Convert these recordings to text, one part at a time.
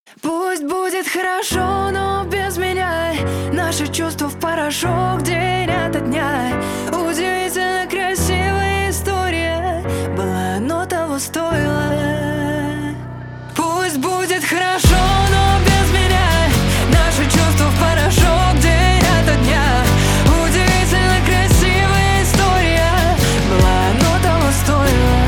Пусть будет хорошо, но без меня. Наши чувства в порошок день ото дня. Удивительно красивая история, была, но того стоило. Пусть будет хорошо, но без меня. Наши чувства в порошок день ото дня. Удивительно красивая история, была, но того стоило.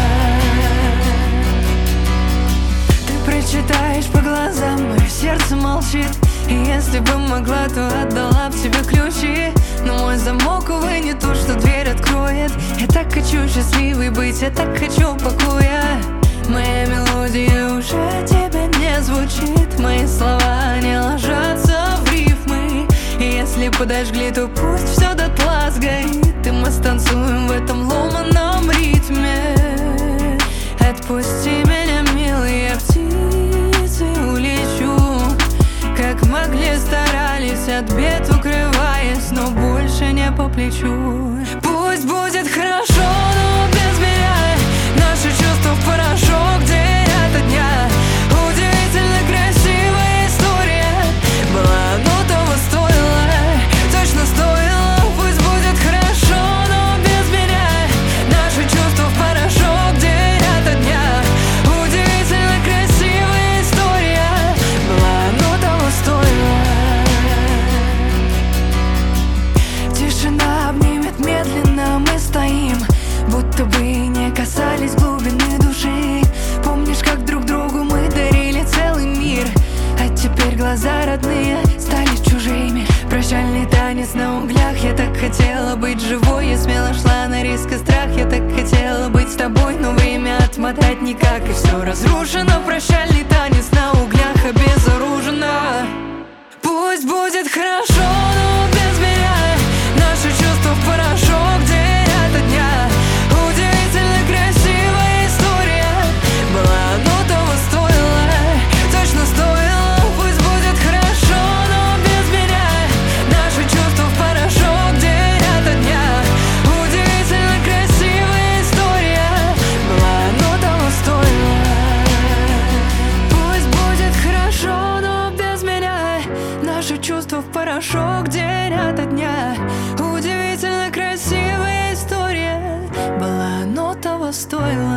Ты прочитаешь по глазам, мое сердце молчит. И если бы могла, то отдала б тебе ключи. Но мой замок, увы, не то, что дверь откроет. Я так хочу счастливой быть, я так хочу покоя. Моя мелодия уже тебе не звучит. Мои слова не ложатся в рифмы. И если подожгли, то пусть все дотла сгорит. И мы станцуем в этом ломаном ритме. Отпусти меня, милый, я птицей улечу. Как могли, старались, от бед укрываясь, но больше не по плечу. Пусть будет хорошо, но без меня. Наши чувства в порошок день ото дня. Удивительно красивая история, была, но того стоило. Точно стоило. Пусть будет хорошо, но без меня. Наши чувства в порошок день ото дня. Удивительно красивая история, была, но того стоило. Тишина обнимет медленно, мы стоим, будто бы не касались глубины души. Помнишь, как друг другу мы дарили целый мир, а теперь глаза родные стали чужими. Прощальный танец на углях. Я так хотела быть живой, я смело шла на риск и страх. Я так хотела быть с тобой, но время отмотать никак. И все разрушено. Прощальный танец на углях, обезоружена. Пусть будет хорошо, но без меня. Наши чувства в порошок день ото дня. Удивительно красивая история, была, но того стоило. Точно стоило. Пусть будет хорошо, но без меня. Наши чувства в порошок день ото дня. Удивительно красивая история, была, но того стоило. Пусть будет хорошо, но без меня. Наши чувства в порошок день ото дня. Удивительно красивая история, была, но того стоило.